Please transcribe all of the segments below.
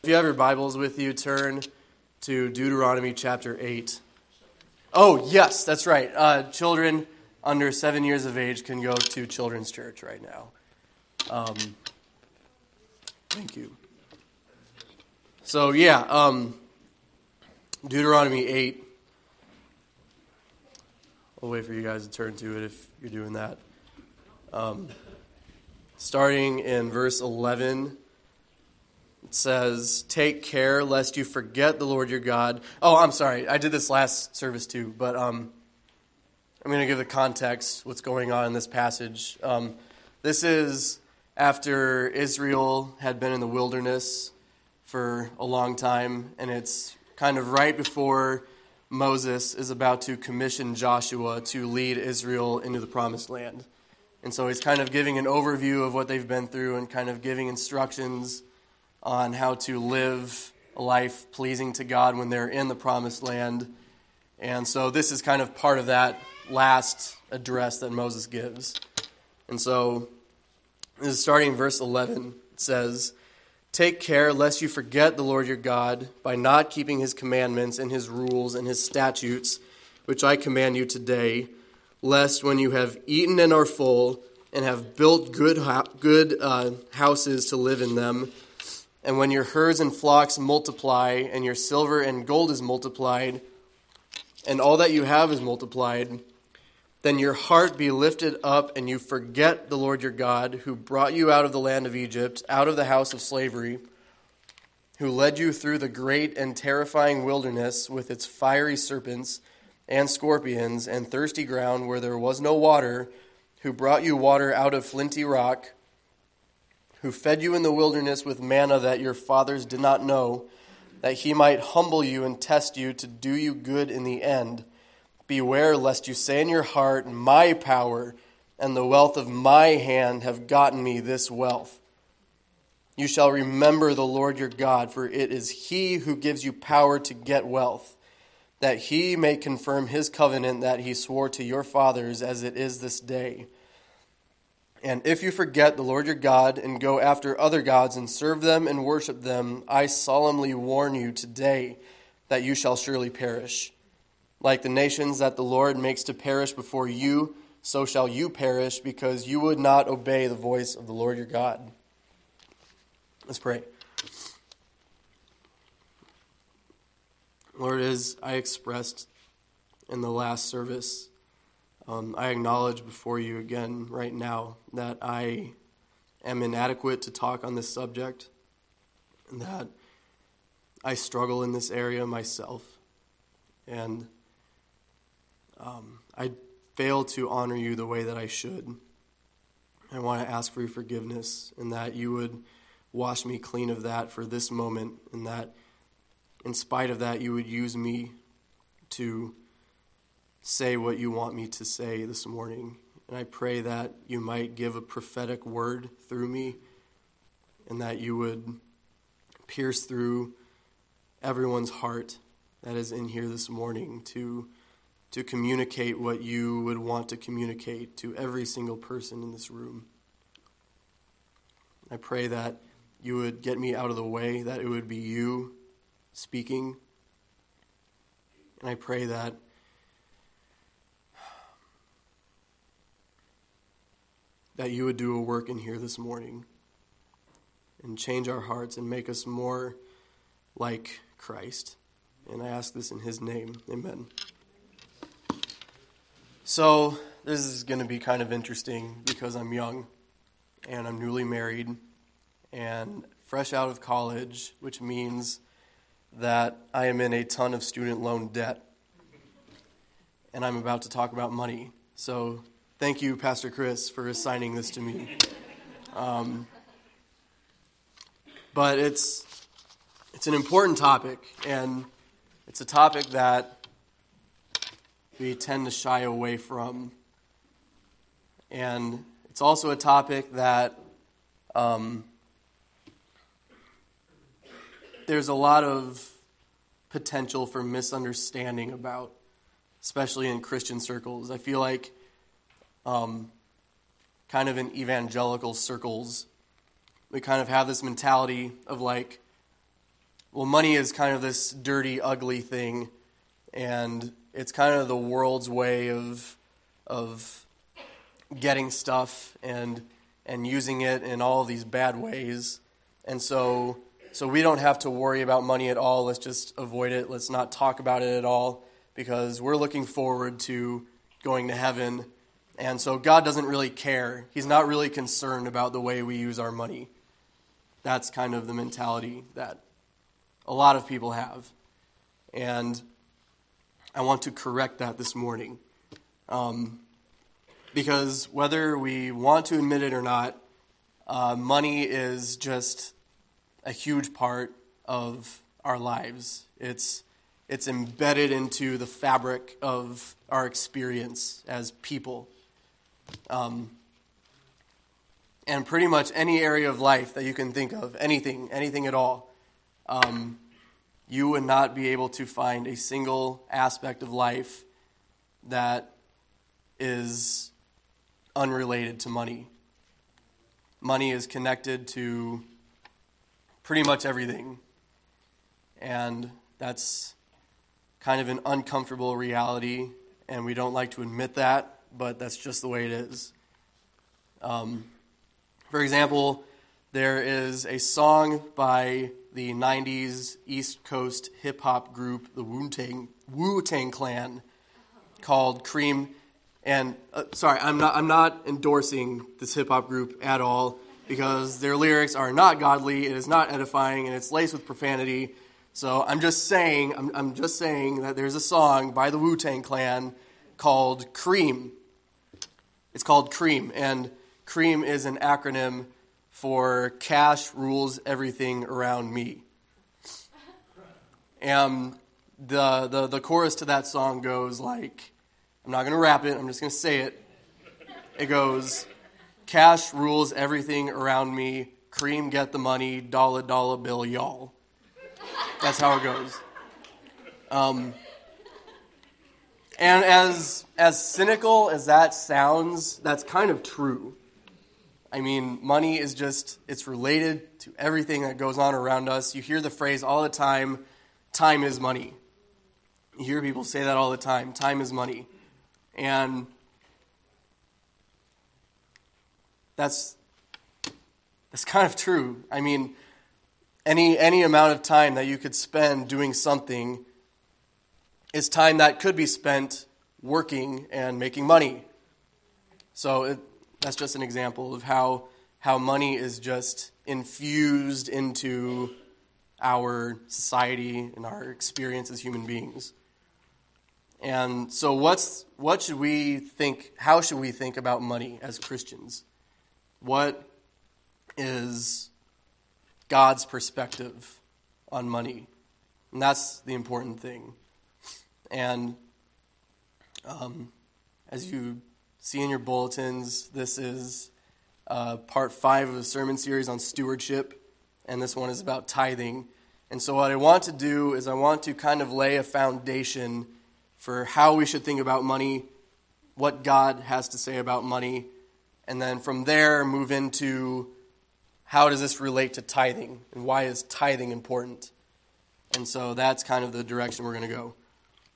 If you have your Bibles with you, turn to Deuteronomy chapter 8. Oh, yes, that's right. Children under 7 years of age can go to children's church right now. Thank you. So, Deuteronomy 8. I'll wait for you guys to turn to it if you're doing that. Starting in verse 11, it says, "Take care lest you forget the Lord your God." Oh, I'm sorry. I did this last service too, but I'm going to give the context, what's going on in this passage. This is after Israel had been in the wilderness for a long time, and it's kind of right before Moses is about to commission Joshua to lead Israel into the promised land. And so he's kind of giving an overview of what they've been through and kind of giving instructions on how to live a life pleasing to God when they're in the promised land. And so this is kind of part of that last address that Moses gives. And so this is starting in verse 11. It says, "Take care lest you forget the Lord your God by not keeping his commandments and his rules and his statutes, which I command you today, lest when you have eaten and are full and have built good houses to live in them, and when your herds and flocks multiply and your silver and gold is multiplied and all that you have is multiplied, then your heart be lifted up and you forget the Lord your God, who brought you out of the land of Egypt, out of the house of slavery, who led you through the great and terrifying wilderness with its fiery serpents and scorpions and thirsty ground where there was no water, who brought you water out of flinty rock, who fed you in the wilderness with manna that your fathers did not know, that he might humble you and test you to do you good in the end. Beware lest you say in your heart, my power and the wealth of my hand have gotten me this wealth. You shall remember the Lord your God, for it is he who gives you power to get wealth, that he may confirm his covenant that he swore to your fathers as it is this day. And if you forget the Lord your God and go after other gods and serve them and worship them, I solemnly warn you today that you shall surely perish. Like the nations that the Lord makes to perish before you, so shall you perish, because you would not obey the voice of the Lord your God." Let's pray. Lord, as I expressed in the last service, I acknowledge before you again right now that I am inadequate to talk on this subject, and that I struggle in this area myself, and I fail to honor you the way that I should. I want to ask for your forgiveness, and that you would wash me clean of that for this moment, and that in spite of that, you would use me to say what you want me to say this morning. And I pray that you might give a prophetic word through me, and that you would pierce through everyone's heart that is in here this morning to communicate what you would want to communicate to every single person in this room. I pray that you would get me out of the way, that it would be you speaking. And I pray that you would do a work in here this morning and change our hearts and make us more like Christ. And I ask this in his name. Amen. So this is going to be kind of interesting because I'm young and I'm newly married and fresh out of college, which means that I am in a ton of student loan debt. And I'm about to talk about money. So thank you, Pastor Chris, for assigning this to me. But it's an important topic, and it's a topic that we tend to shy away from. And it's also a topic that there's a lot of potential for misunderstanding about, especially in Christian circles. I feel like kind of in evangelical circles, we kind of have this mentality of like, money is kind of this dirty, ugly thing, and it's kind of the world's way of getting stuff and using it in all these bad ways. And so we don't have to worry about money at all. Let's just avoid it. Let's not talk about it at all, because we're looking forward to going to heaven. And so God doesn't really care. He's not really concerned about the way we use our money. That's kind of the mentality that a lot of people have. And I want to correct that this morning. Because whether we want to admit it or not, money is just a huge part of our lives. It's embedded into the fabric of our experience as people. And pretty much any area of life that you can think of, anything at all, you would not be able to find a single aspect of life that is unrelated to money. Money is connected to pretty much everything. And that's kind of an uncomfortable reality, and we don't like to admit that, but that's just the way it is. For example, there is a song by the 90s East Coast hip-hop group, the Wu-Tang Clan, called Cream. And sorry, I'm not endorsing this hip-hop group at all, because their lyrics are not godly, it is not edifying, and it's laced with profanity. So I'm just saying that there's a song by the Wu-Tang Clan called Cream. It's called Cream, and Cream is an acronym for Cash Rules Everything Around Me. And the chorus to that song goes like, I'm not going to rap it, I'm just going to say it. It goes, cash rules everything around me, Cream get the money, dollar bill y'all. That's how it goes. And as cynical as that sounds, that's kind of true. I mean, money is just, it's related to everything that goes on around us. You hear the phrase all the time, time is money. You hear people say that all the time, time is money. And that's kind of true. I mean, any amount of time that you could spend doing something is time that could be spent working and making money. So that's just an example of how money is just infused into our society and our experience as human beings. And so what should we think, how should we think about money as Christians? What is God's perspective on money? And that's the important thing. And as you see in your bulletins, this is part 5 of a sermon series on stewardship, and this one is about tithing. And so what I want to do is I want to kind of lay a foundation for how we should think about money, what God has to say about money, and then from there move into how does this relate to tithing, and why is tithing important? And so that's kind of the direction we're going to go.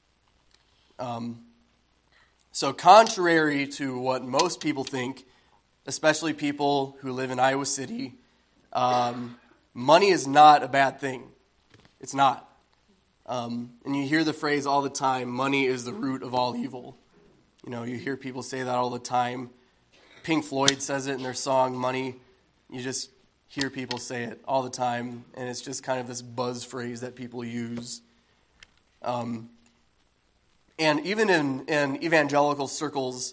So contrary to what most people think, especially people who live in Iowa City, money is not a bad thing. It's not. And you hear the phrase all the time, money is the root of all evil. You know, you hear people say that all the time. Pink Floyd says it in their song, Money. You just hear people say it all the time, and it's just kind of this buzz phrase that people use. And even in evangelical circles,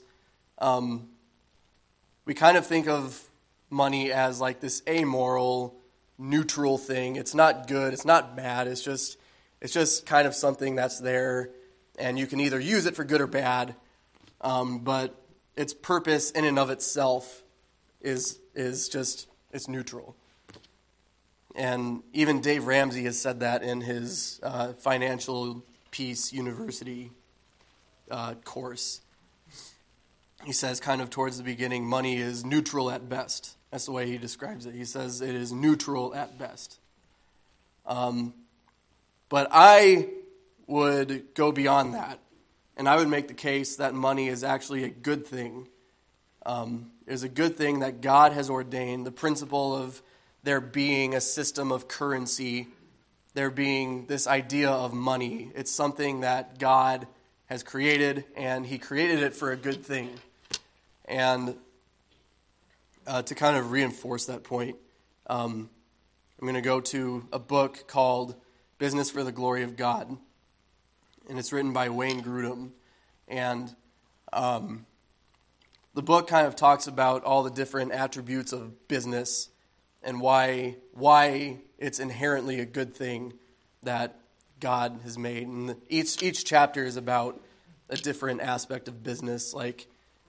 we kind of think of money as like this amoral, neutral thing. It's not good, it's not bad, it's just kind of something that's there, and you can either use it for good or bad, but its purpose in and of itself is just, it's neutral. And even Dave Ramsey has said that in his Financial Peace University course. He says kind of towards the beginning, money is neutral at best. That's the way he describes it. He says it is neutral at best. But I would go beyond that, and I would make the case that money is actually a good thing. It is a good thing that God has ordained, the principle of there being a system of currency, there being this idea of money. It's something that God has created, and he created it for a good thing. And to kind of reinforce that point, I'm going to go to a book called Business for the Glory of God, and it's written by Wayne Grudem. And the book kind of talks about all the different attributes of business and why it's inherently a good thing that God has made. And each chapter is about a different aspect of business, like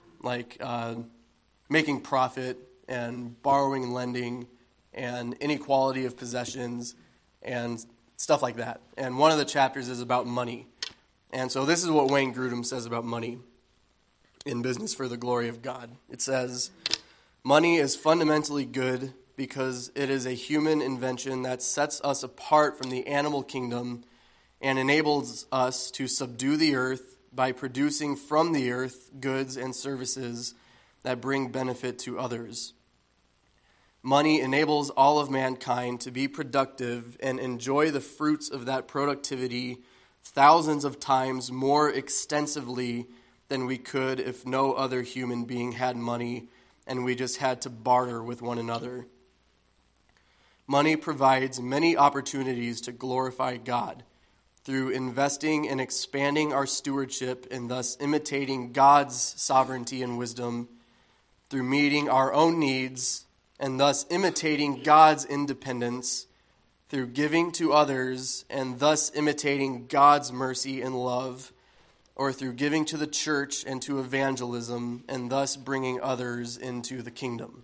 making profit and borrowing and lending and inequality of possessions and stuff like that. And one of the chapters is about money. And so this is what Wayne Grudem says about money in Business for the Glory of God. It says, "Money is fundamentally good because it is a human invention that sets us apart from the animal kingdom and enables us to subdue the earth by producing from the earth goods and services that bring benefit to others. Money enables all of mankind to be productive and enjoy the fruits of that productivity thousands of times more extensively than we could if no other human being had money and we just had to barter with one another. Money provides many opportunities to glorify God through investing and expanding our stewardship and thus imitating God's sovereignty and wisdom, through meeting our own needs and thus imitating God's independence, through giving to others and thus imitating God's mercy and love, or through giving to the church and to evangelism and thus bringing others into the kingdom."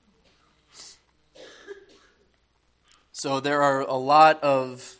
So there are a lot of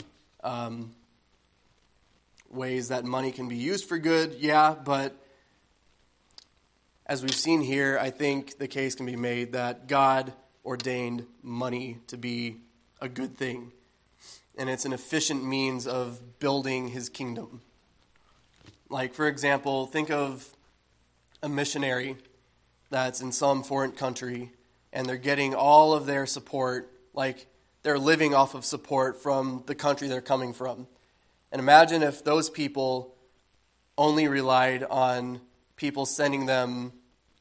ways that money can be used for good, but as we've seen here, I think the case can be made that God ordained money to be a good thing, and it's an efficient means of building his kingdom. Like, for example, think of a missionary that's in some foreign country, and they're getting all of their support, like they're living off of support from the country they're coming from. And imagine if those people only relied on people sending them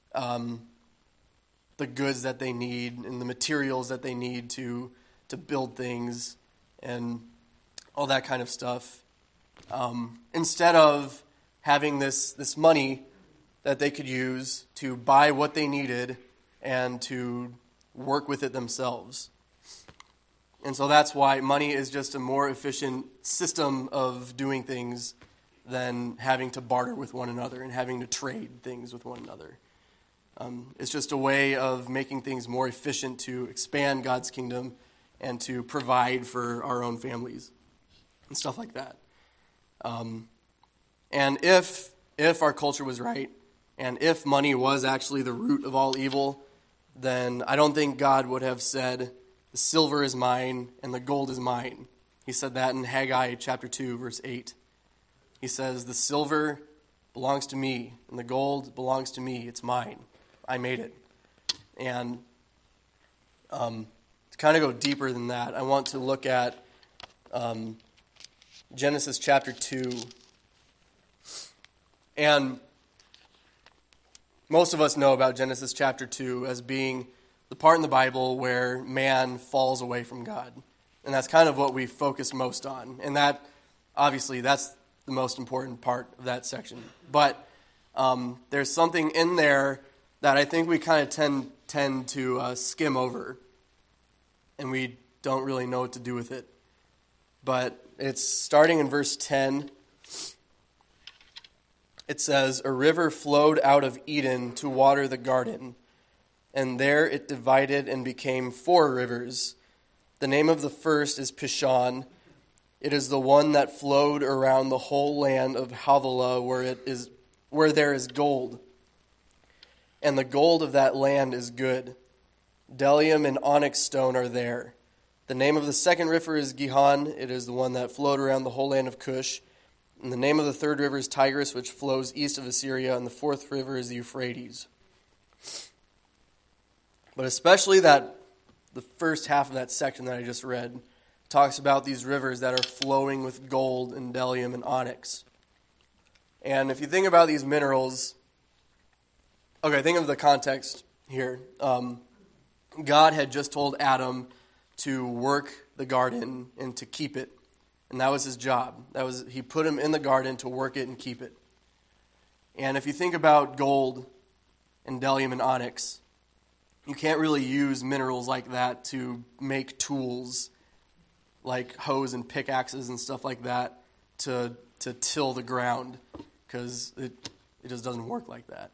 the goods that they need and the materials that they need to build things and all that kind of stuff. Instead of having this money that they could use to buy what they needed and to work with it themselves. And so that's why money is just a more efficient system of doing things than having to barter with one another and having to trade things with one another. It's just a way of making things more efficient to expand God's kingdom and to provide for our own families and stuff like that. And if our culture was right, and if money was actually the root of all evil, then I don't think God would have said, "The silver is mine and the gold is mine." He said that in Haggai chapter 2, verse 8. He says, "The silver belongs to me and the gold belongs to me. It's mine. I made it." And to kind of go deeper than that, I want to look at Genesis chapter 2. And most of us know about Genesis chapter 2 as being the part in the Bible where man falls away from God. And that's kind of what we focus most on. And that, obviously, that's the most important part of that section. But there's something in there that I think we kind of tend to skim over. And we don't really know what to do with it. But it's starting in verse 10. It says, "A river flowed out of Eden to water the garden, and there it divided and became 4 rivers. The name of the first is Pishon. It is the one that flowed around the whole land of Havilah, where there is gold. And the gold of that land is good. Bdellium and onyx stone are there. The name of the second river is Gihon. It is the one that flowed around the whole land of Cush. And the name of the third river is Tigris, which flows east of Assyria. And the fourth river is the Euphrates. But especially the first half of that section that I just read talks about these rivers that are flowing with gold and bdellium and onyx. And if you think about these minerals, okay, think of the context here. God had just told Adam to work the garden and to keep it. And that was his job. He put him in the garden to work it and keep it. And if you think about gold and bdellium and onyx, you can't really use minerals like that to make tools like hoes and pickaxes and stuff like that to till the ground, because it just doesn't work like that.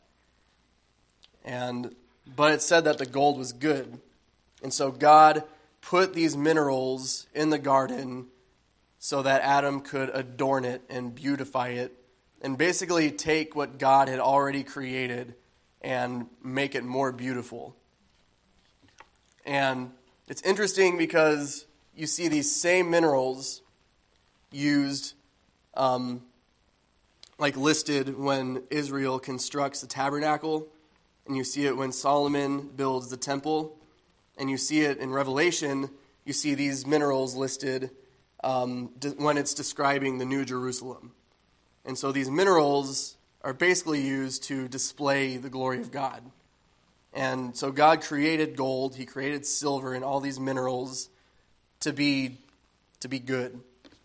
But it said that the gold was good. And so God put these minerals in the garden so that Adam could adorn it and beautify it and basically take what God had already created and make it more beautiful. And it's interesting because you see these same minerals used, listed when Israel constructs the tabernacle, and you see it when Solomon builds the temple, and you see it in Revelation. You see these minerals listed when it's describing the New Jerusalem. And so these minerals are basically used to display the glory of God. And so God created gold, he created silver, and all these minerals to be good.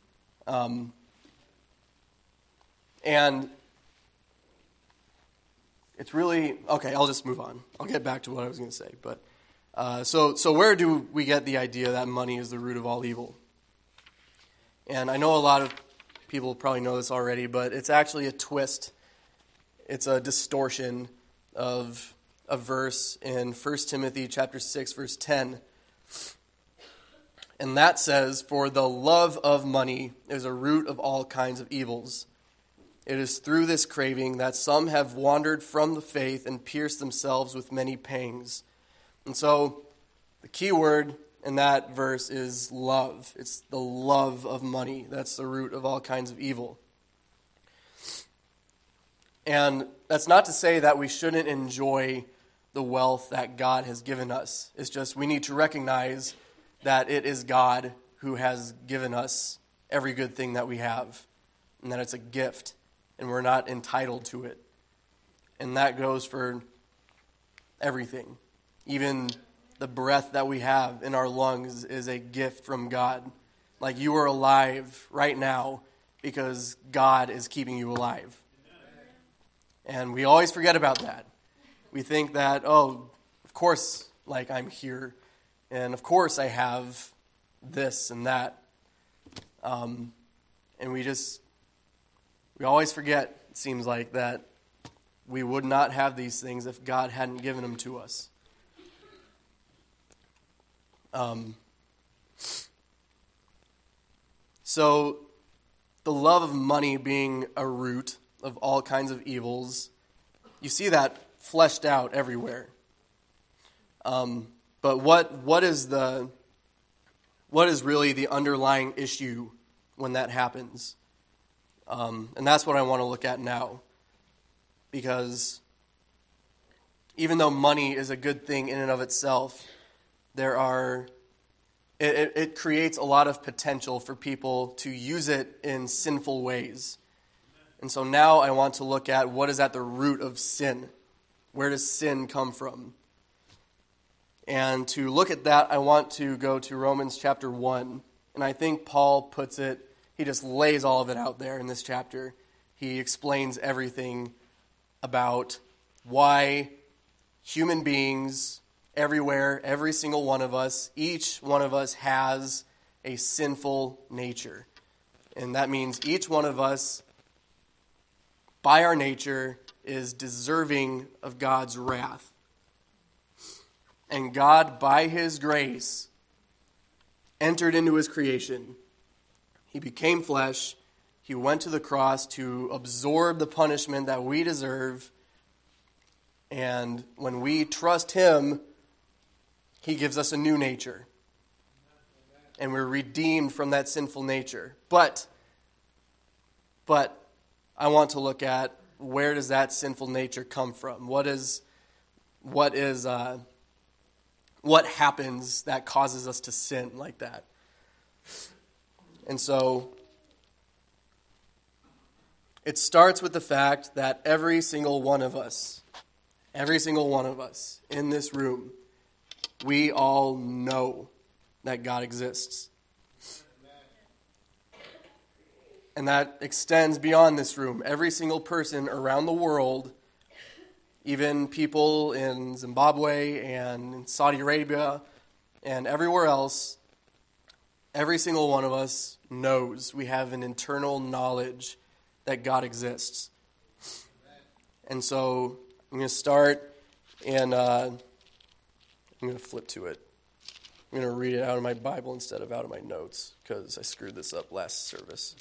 And it's really, okay, I'll just move on. I'll get back to what I was going to say. But so where do we get the idea that money is the root of all evil? And I know a lot of people probably know this already, but it's actually a twist. It's a distortion of a verse in 1 Timothy chapter 6, verse 10. And that says, "For the love of money is a root of all kinds of evils. It is through this craving that some have wandered from the faith and pierced themselves with many pangs." And so the key word in that verse is love. It's the love of money. That's the root of all kinds of evil. And that's not to say that we shouldn't enjoy the wealth that God has given us. It's just we need to recognize that it is God who has given us every good thing that we have, and that it's a gift, and we're not entitled to it. And that goes for everything. Even the breath that we have in our lungs is a gift from God. Like, you are alive right now because God is keeping you alive. And we always forget about that. We think that, of course, I'm here, and of course I have this and that. And we always forget, it seems like, that we would not have these things if God hadn't given them to us. So the love of money being a root of all kinds of evils, you see that fleshed out everywhere. But what is really the underlying issue when that happens? And that's what I want to look at now. Because even though money is a good thing in and of itself, it creates a lot of potential for people to use it in sinful ways. And so now I want to look at what is at the root of sin. Where does sin come from? And to look at that, I want to go to Romans chapter 1. And I think Paul puts it, he just lays all of it out there in this chapter. He explains everything about why human beings everywhere, every single one of us, each one of us has a sinful nature. And that means each one of us, by our nature, is deserving of God's wrath. And God, by his grace, entered into his creation. He became flesh. He went to the cross to absorb the punishment that we deserve. And when we trust him, he gives us a new nature. and we're redeemed from that sinful nature. But I want to look at, where does that sinful nature come from? What happens that causes us to sin like that? And so it starts with the fact that every single one of us in this room, we all know that God exists. And that extends beyond this room. Every single person around the world, even people in Zimbabwe and in Saudi Arabia and everywhere else, every single one of us knows, we have an internal knowledge that God exists. And so I'm going to start, and I'm going to flip to it. I'm going to read it out of my Bible instead of out of my notes, because I screwed this up last service.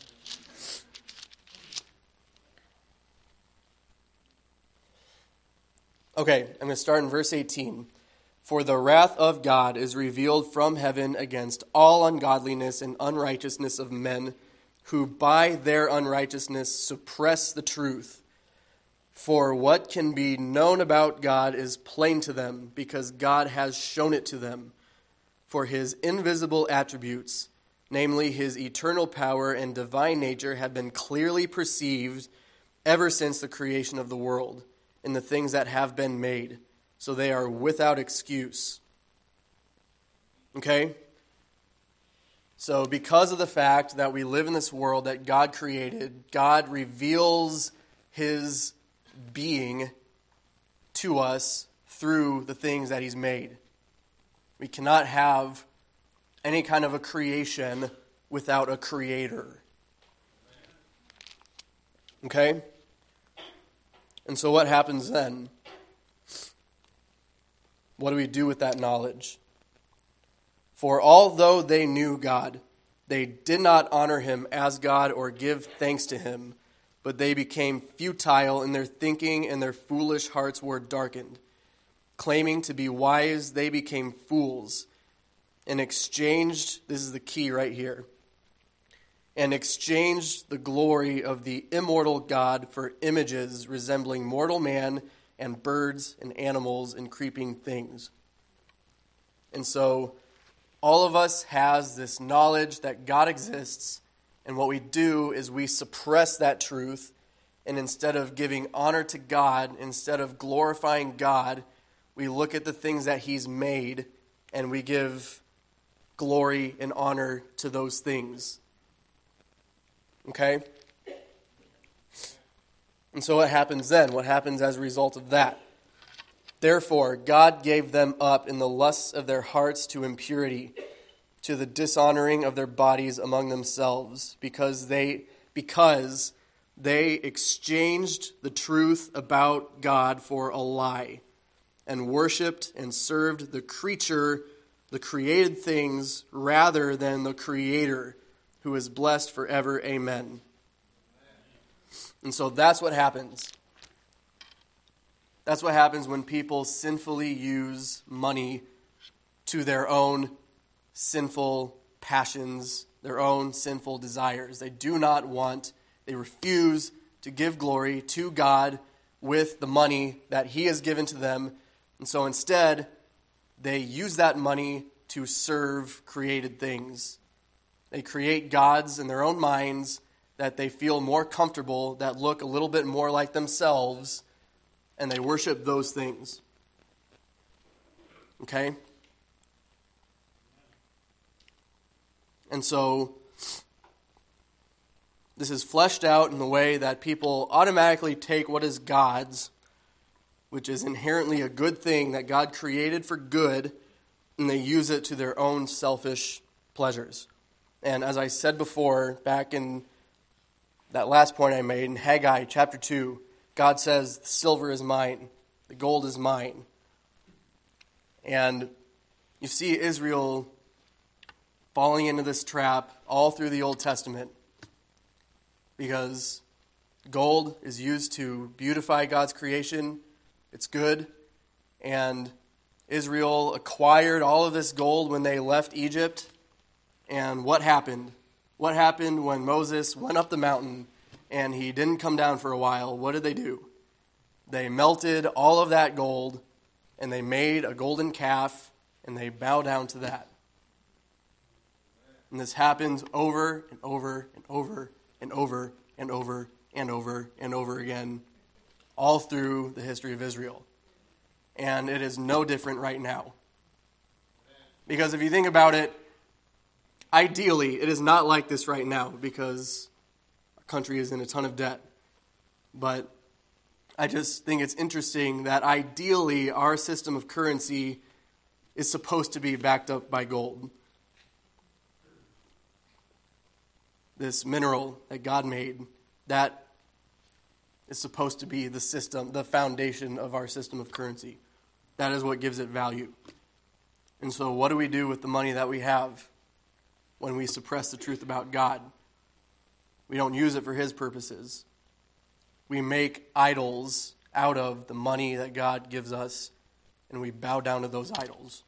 Okay, I'm going to start in verse 18. For the wrath of God is revealed from heaven against all ungodliness and unrighteousness of men, who by their unrighteousness suppress the truth. For what can be known about God is plain to them, because God has shown it to them. For his invisible attributes, namely his eternal power and divine nature, have been clearly perceived ever since the creation of the world, in the things that have been made, so they are without excuse. Okay? So because of the fact that we live in this world that God created, God reveals his being to us through the things that he's made. We cannot have any kind of a creation without a creator. Okay? And so what happens then? What do we do with that knowledge? For although they knew God, they did not honor him as God or give thanks to him, but they became futile in their thinking, and their foolish hearts were darkened. Claiming to be wise, they became fools, and exchanged, this is the key right here, and exchanged the glory of the immortal God for images resembling mortal man and birds and animals and creeping things. And so all of us has this knowledge that God exists, and what we do is we suppress that truth, and instead of giving honor to God, instead of glorifying God, we look at the things that he's made, and we give glory and honor to those things. Okay? And so what happens then? What happens as a result of that? Therefore, God gave them up in the lusts of their hearts to impurity, to the dishonoring of their bodies among themselves, because they exchanged the truth about God for a lie, and worshipped and served the creature, the created things, rather than the Creator, who is blessed forever. Amen. And so that's what happens. That's what happens when people sinfully use money to their own sinful passions, their own sinful desires. They refuse to give glory to God with the money that he has given to them. And so instead, they use that money to serve created things. They create gods in their own minds that they feel more comfortable, that look a little bit more like themselves, and they worship those things. Okay? And so this is fleshed out in the way that people automatically take what is God's, which is inherently a good thing that God created for good, and they use it to their own selfish pleasures. And as I said before, back in that last point I made in Haggai chapter 2, God says, the silver is mine, the gold is mine. And you see Israel falling into this trap all through the Old Testament, because gold is used to beautify God's creation. It's good. And Israel acquired all of this gold when they left Egypt. And what happened? What happened when Moses went up the mountain and he didn't come down for a while? What did they do? They melted all of that gold and they made a golden calf and they bow down to that. And this happens over and over and over and over and over and over and over again, all through the history of Israel. And it is no different right now. Because if you think about it, ideally, it is not like this right now because our country is in a ton of debt. But I just think it's interesting that ideally our system of currency is supposed to be backed up by gold. This mineral that God made, that is supposed to be the system, the foundation of our system of currency. That is what gives it value. And so what do we do with the money that we have when we suppress the truth about God? We don't use it for His purposes. We make idols out of the money that God gives us, and we bow down to those idols.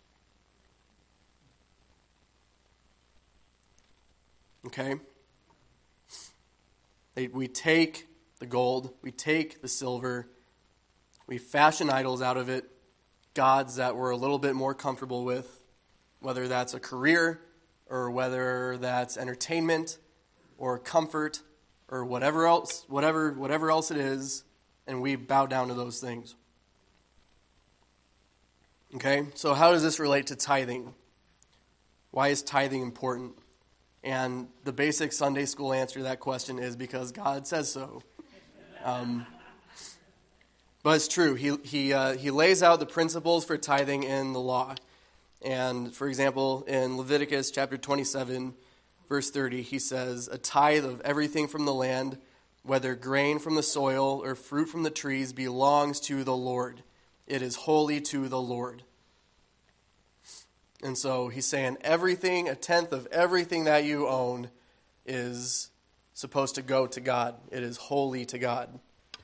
Okay? We take the gold, we take the silver, we fashion idols out of it, gods that we're a little bit more comfortable with, whether that's a career or whether that's entertainment or comfort or whatever else it is, and we bow down to those things. Okay, so how does this relate to tithing? Why is tithing important? And the basic Sunday school answer to that question is because God says so. But it's true. He lays out the principles for tithing in the law. And, for example, in Leviticus chapter 27, verse 30, he says, "A tithe of everything from the land, whether grain from the soil or fruit from the trees, belongs to the Lord. It is holy to the Lord." And so he's saying everything, a tenth of everything that you own is supposed to go to God. It is holy to God.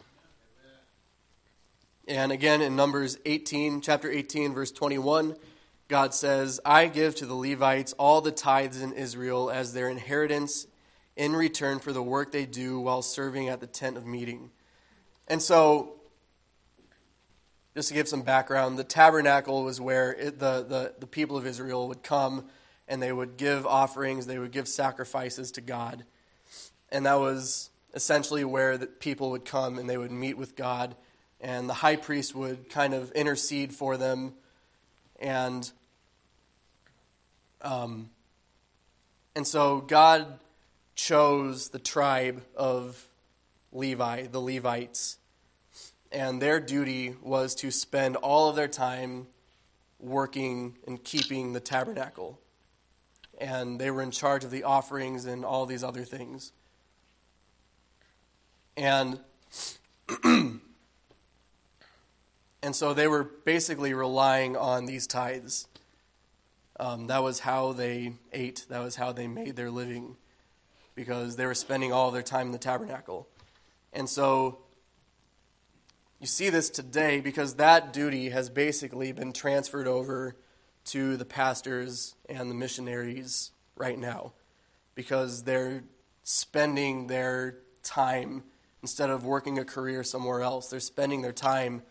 And again in Numbers 18, chapter 18, verse 21, God says, "I give to the Levites all the tithes in Israel as their inheritance in return for the work they do while serving at the tent of meeting." And so, just to give some background, the tabernacle was where the people of Israel would come and they would give offerings, they would give sacrifices to God. And that was essentially where the people would come and they would meet with God. And the high priest would kind of intercede for them. And so God chose the tribe of Levi, the Levites. And their duty was to spend all of their time working and keeping the tabernacle. And they were in charge of the offerings and all these other things. And so they were basically relying on these tithes. That was how they ate. That was how they made their living. Because they were spending all of their time in the tabernacle. And so you see this today because that duty has basically been transferred over to the pastors and the missionaries right now. Because they're spending their time, instead of working a career somewhere else, they're spending their time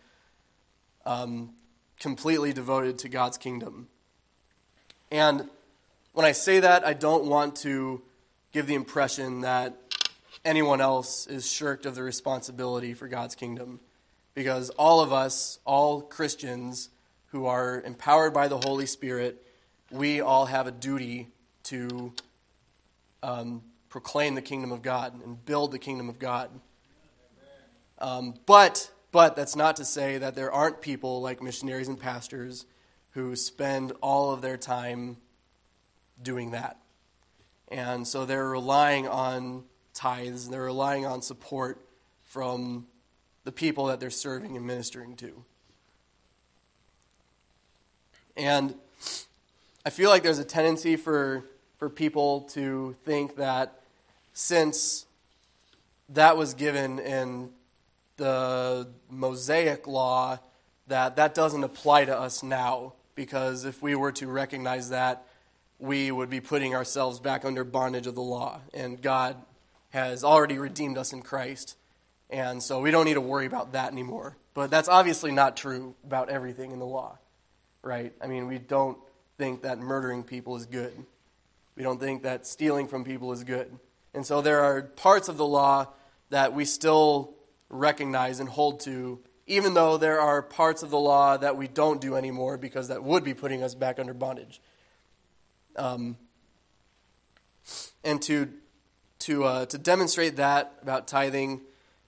completely devoted to God's kingdom. And when I say that, I don't want to give the impression that anyone else is shirked of the responsibility for God's kingdom. Because all of us, all Christians who are empowered by the Holy Spirit, we all have a duty to proclaim the kingdom of God and build the kingdom of God. But that's not to say that there aren't people like missionaries and pastors who spend all of their time doing that. And so they're relying on tithes, they're relying on support from the people that they're serving and ministering to. And I feel like there's a tendency for people to think that since that was given in the Mosaic law, that doesn't apply to us now, because if we were to recognize that, we would be putting ourselves back under bondage of the law. And God has already redeemed us in Christ. And so we don't need to worry about that anymore. But that's obviously not true about everything in the law, right? I mean, we don't think that murdering people is good. We don't think that stealing from people is good. And so there are parts of the law that we still recognize and hold to, even though there are parts of the law that we don't do anymore because that would be putting us back under bondage. And to demonstrate that about tithing,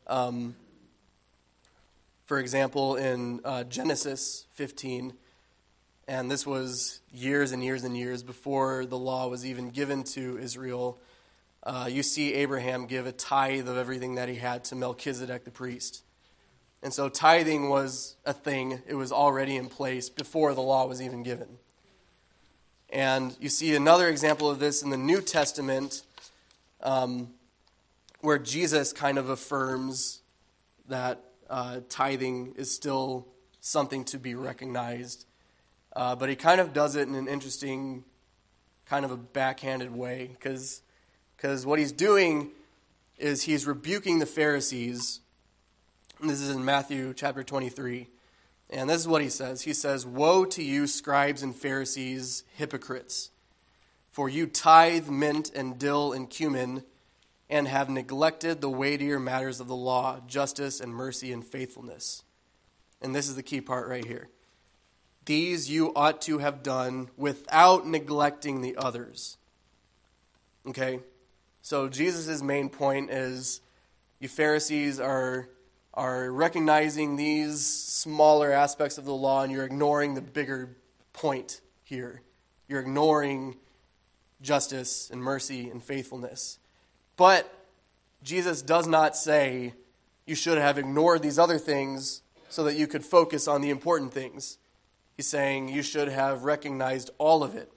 for example, in Genesis 15, and this was years and years and years before the law was even given to Israel, you see Abraham give a tithe of everything that he had to Melchizedek the priest. And so tithing was a thing. It was already in place before the law was even given. And you see another example of this in the New Testament, where Jesus kind of affirms that tithing is still something to be recognized. But he kind of does it in an interesting, kind of a backhanded way, because what he's doing is he's rebuking the Pharisees. And this is in Matthew chapter 23. And this is what he says. He says, "Woe to you, scribes and Pharisees, hypocrites! For you tithe mint and dill and cumin, and have neglected the weightier matters of the law, justice and mercy and faithfulness." And this is the key part right here. "These you ought to have done without neglecting the others." Okay? So Jesus' main point is, you Pharisees are recognizing these smaller aspects of the law, and you're ignoring the bigger point here. You're ignoring justice and mercy and faithfulness. But Jesus does not say you should have ignored these other things so that you could focus on the important things. He's saying you should have recognized all of it.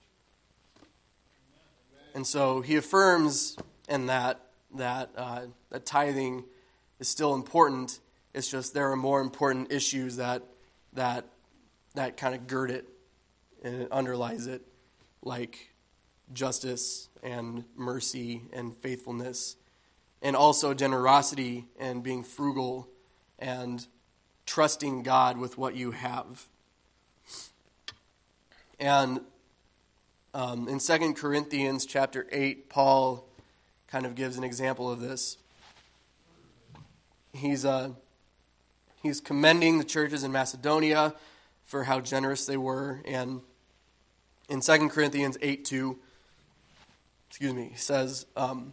And so he affirms in that tithing is still important. It's just there are more important issues that kind of gird it and it underlies it, like justice and mercy and faithfulness, and also generosity and being frugal and trusting God with what you have. And in 2 Corinthians chapter 8, Paul kind of gives an example of this. He's commending the churches in Macedonia for how generous they were. And in 2 Corinthians 8:2, he says,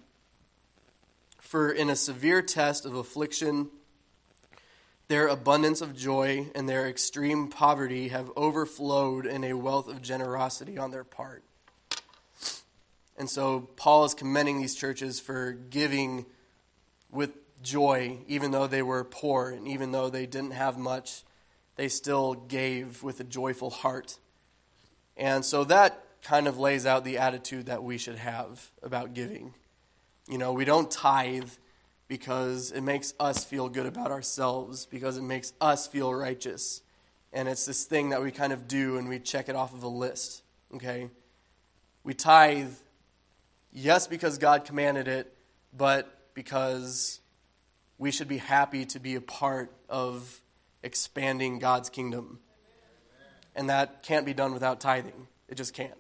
"For in a severe test of affliction, their abundance of joy and their extreme poverty have overflowed in a wealth of generosity on their part." And so Paul is commending these churches for giving with joy, even though they were poor and even though they didn't have much, they still gave with a joyful heart. And so that kind of lays out the attitude that we should have about giving. You know, we don't tithe because it makes us feel good about ourselves, because it makes us feel righteous. And it's this thing that we kind of do and we check it off of a list, okay? We tithe, yes, because God commanded it, but because we should be happy to be a part of expanding God's kingdom. And that can't be done without tithing. It just can't.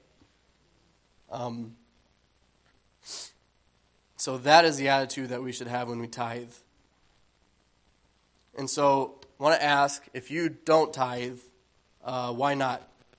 So that is the attitude that we should have when we tithe. And so I want to ask, if you don't tithe, why not?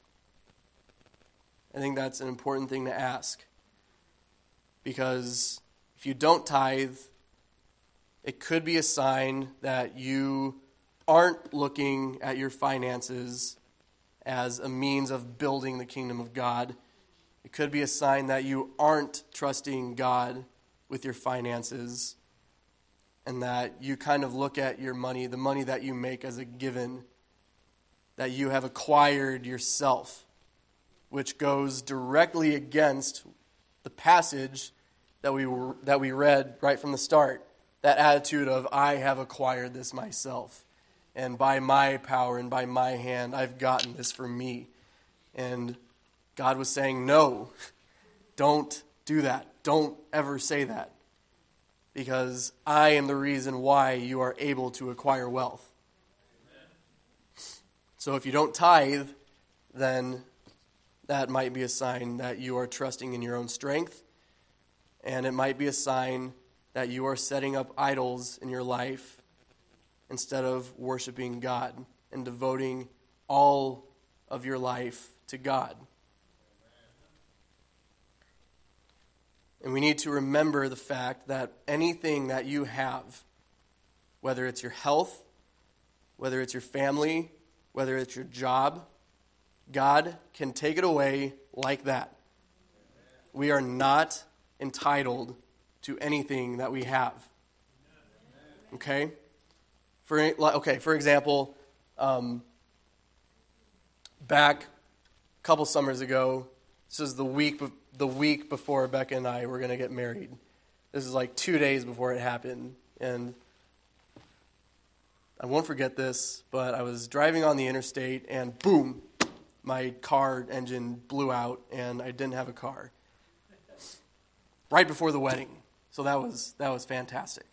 I think that's an important thing to ask. Because if you don't tithe, it could be a sign that you aren't looking at your finances as a means of building the kingdom of God. It could be a sign that you aren't trusting God with your finances, and that you kind of look at your money, the money that you make, as a given, that you have acquired yourself, which goes directly against the passage that we read right from the start. That attitude of, I have acquired this myself, and by my power and by my hand, I've gotten this for me. And God was saying, no, don't do that. Don't ever say that. Because I am the reason why you are able to acquire wealth. So if you don't tithe, then that might be a sign that you are trusting in your own strength. And it might be a sign that you are setting up idols in your life instead of worshiping God and devoting all of your life to God. And we need to remember the fact that anything that you have, whether it's your health, whether it's your family, whether it's your job, God can take it away like that. We are not entitled to anything that we have. Okay? For example, back a couple summers ago, this is the week before Becca and I were going to get married. This is like 2 days before it happened. And I won't forget this, but I was driving on the interstate and boom, my car engine blew out and I didn't have a car. Right before the wedding. So that was fantastic.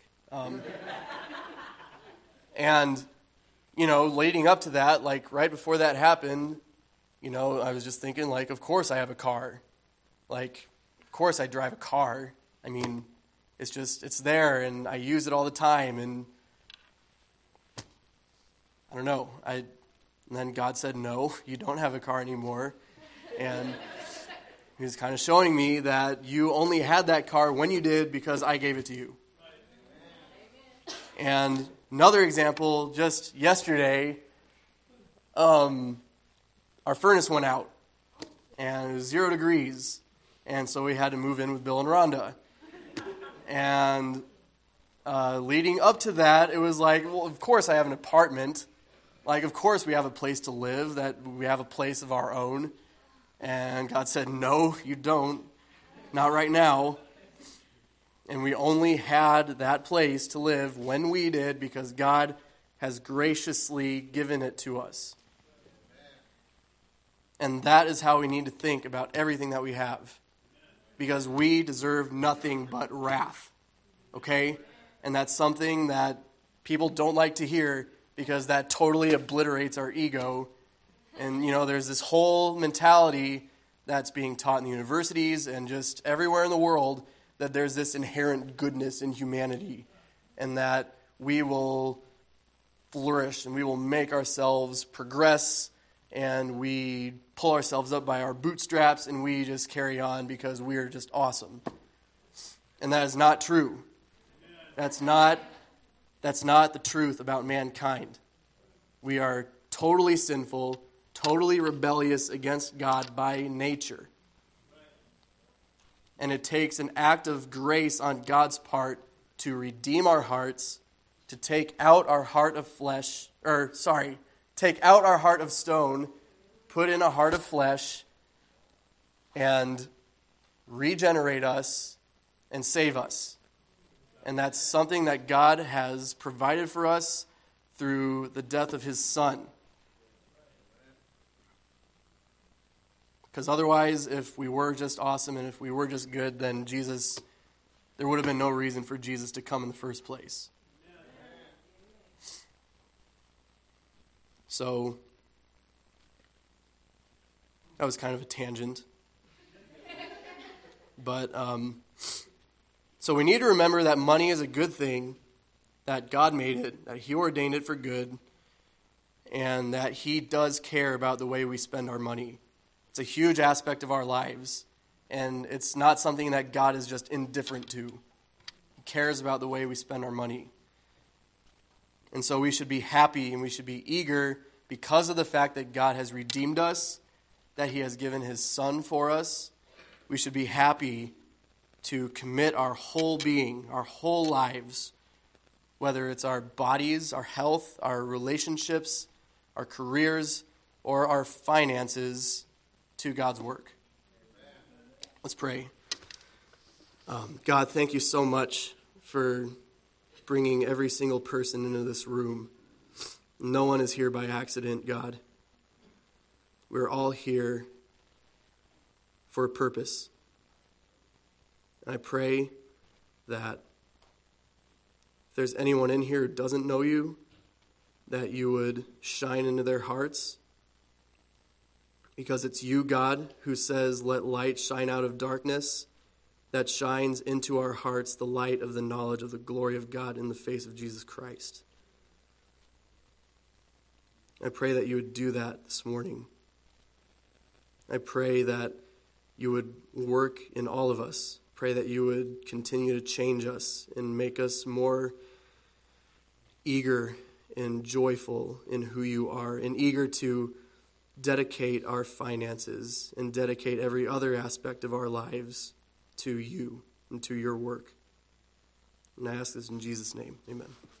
And, leading up to that, like right before that happened, I was just thinking, like, of course I have a car. Like, of course I drive a car. I mean, it's there and I use it all the time. And I don't know. And then God said, no, you don't have a car anymore. And he was kind of showing me that you only had that car when you did because I gave it to you. And another example, just yesterday, our furnace went out. And it was 0 degrees. And so we had to move in with Bill and Rhonda. And leading up to that, it was like, well, of course I have an apartment. Like, of course we have a place to live, that we have a place of our own. And God said, no, you don't. Not right now. And we only had that place to live when we did because God has graciously given it to us. And that is how we need to think about everything that we have. Because we deserve nothing but wrath. Okay? And that's something that people don't like to hear because that totally obliterates our ego. And, there's this whole mentality that's being taught in the universities and just everywhere in the world that there's this inherent goodness in humanity and that we will flourish and we will make ourselves progress and we pull ourselves up by our bootstraps and we just carry on because we're just awesome. And that is not true. That's not the truth about mankind. We are totally sinful, totally rebellious against God by nature. And it takes an act of grace on God's part to redeem our hearts, to take out our heart of stone, put in a heart of flesh, and regenerate us and save us. And that's something that God has provided for us through the death of his Son. Because otherwise, if we were just awesome and if we were just good, then there would have been no reason for Jesus to come in the first place. So, that was kind of a tangent. But, so we need to remember that money is a good thing, that God made it, that he ordained it for good, and that he does care about the way we spend our money. It's a huge aspect of our lives, and it's not something that God is just indifferent to. He cares about the way we spend our money. And so we should be happy and we should be eager because of the fact that God has redeemed us, that he has given his Son for us. We should be happy to commit our whole being, our whole lives, whether it's our bodies, our health, our relationships, our careers, or our finances, to God's work. Let's pray. God, thank you so much for bringing every single person into this room. No one is here by accident, God. We're all here for a purpose. And I pray that if there's anyone in here who doesn't know you, that you would shine into their hearts, because it's you, God, who says, let light shine out of darkness, that shines into our hearts the light of the knowledge of the glory of God in the face of Jesus Christ. I pray that you would do that this morning. I pray that you would work in all of us. Pray that you would continue to change us and make us more eager and joyful in who you are, and eager to dedicate our finances and dedicate every other aspect of our lives to you and to your work. And I ask this in Jesus' name. Amen.